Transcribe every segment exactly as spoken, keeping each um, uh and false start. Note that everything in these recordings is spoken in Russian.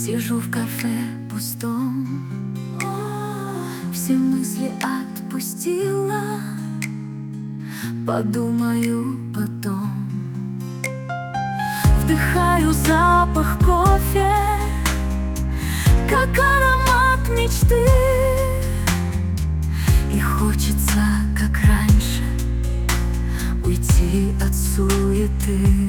Сижу в кафе пустом, все мысли отпустила, подумаю потом. Вдыхаю запах кофе, как аромат мечты, и хочется, как раньше, уйти от суеты.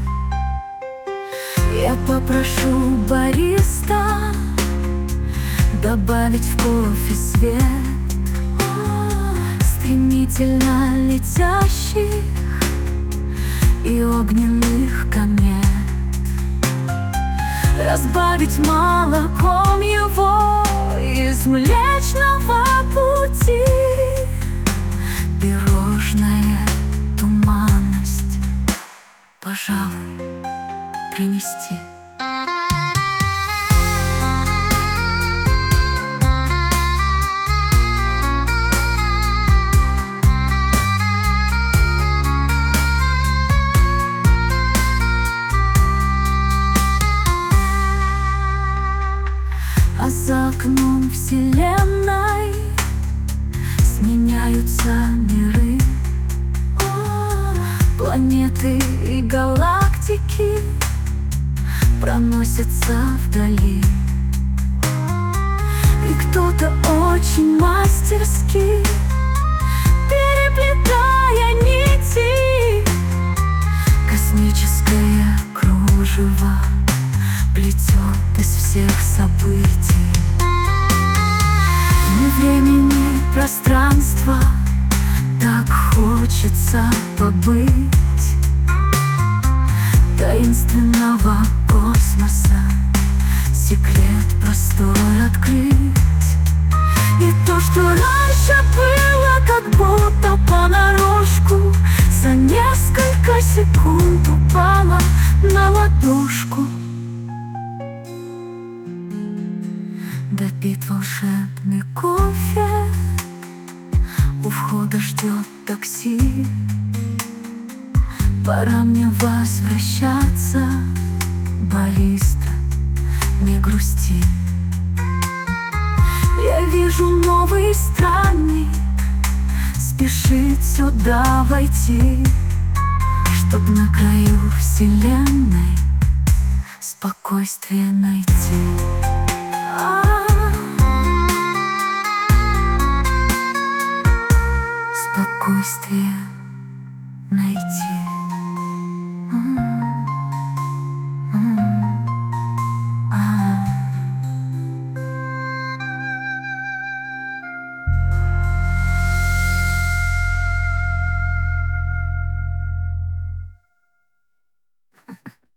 Я попрошу бариста добавить в кофе свет стремительно летящих и огненных комет, разбавить молоком его из Млечного Пути. Пирожное туманность, пожалуй, принести. А за окном вселенной сменяются миры, планеты и галактики проносятся вдали. И кто-то очень мастерски, переплетая нити, космическое кружево плетет из всех событий. Ни времени, ни пространства, так хочется побыть таинственного космоса, секрет простой открыть. И то, что раньше было как будто понарошку, за несколько секунд упало на ладошку. Допит волшебный кофе, у входа ждет такси. Пора мне возвращаться, бариста, не грусти. Я вижу новый странник, спешит сюда войти, чтоб на краю вселенной спокойствие найти.